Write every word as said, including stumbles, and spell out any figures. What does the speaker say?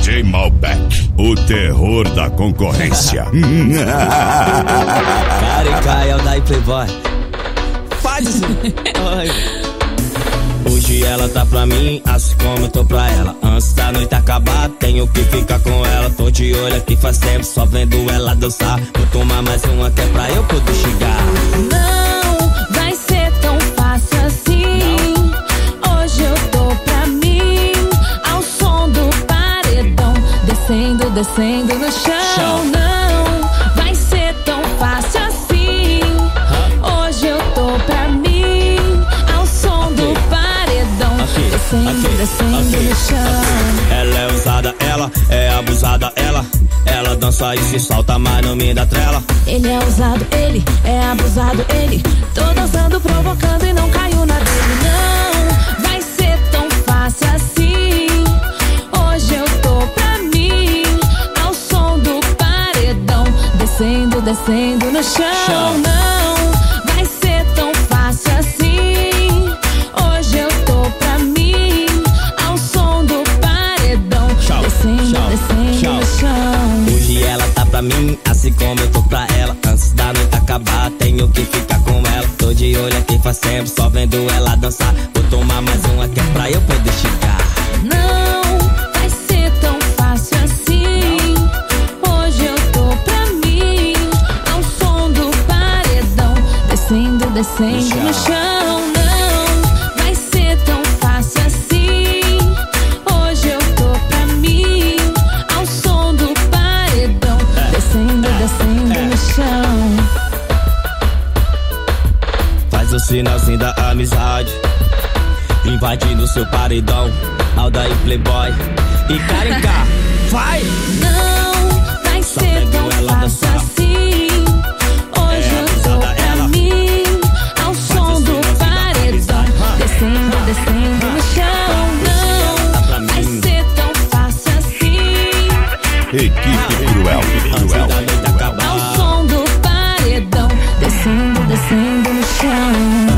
J Malbec, o terror da concorrência. Carica, é o Daí Playboy. Faz isso. Hoje ela tá pra mim, assim como eu tô pra ela. Antes da noite acabar, tenho que ficar com ela. Tô de olho aqui faz tempo, só vendo ela dançar. Vou tomar mais uma que é pra eu poder chegar. Não vai ser tão fácil assim. Não. Hoje eu tô pra mim, ao som do paredão, descendo, descendo no chão. chão. Não vai ser tão fácil assim. Huh? Hoje eu tô pra mim, ao som okay. do paredão, okay. descendo, okay. descendo okay. no chão. Ela é usada, ela é abusada, ela Ela dança e se solta, mas não me dá trela. Ele é usado, ele é abusado, ele. Tô dançando, provocando e não caiu na dele. Não vai ser tão fácil assim. Hoje eu tô pra mim, ao som do paredão, descendo, descendo no chão. Não vai ser tão fácil assim. Hoje eu tô pra mim, ao som do paredão, descendo, descendo no chão. Hoje ela tá pra mim, assim como eu tô pra ela. Antes da noite acabar, tenho que ficar com ela. Tô de olho aqui faz tempo, só vendo ela dançar. Vou tomar mais uma que é pra eu poder chegar. Não vai ser tão fácil assim. Hoje eu tô pra mim, ao som do paredão, descendo, descendo no chão. Não vai ser tão fácil assim. Hoje eu tô pra mim, ao som do paredão, descendo, descendo no chão. Faz o sinalzinho da amizade, invadindo seu paredão. Aldaí Playboy e Carica, vai! Não vai Só ser tão ela fácil dançar. assim. Hoje É eu tô abusada, pra ela. mim, ao som do paredão, descendo, descendo no chão. Não vai ser tão fácil assim. Equipe Cruel, Cruel. Ao som do paredão, descendo, descendo no chão.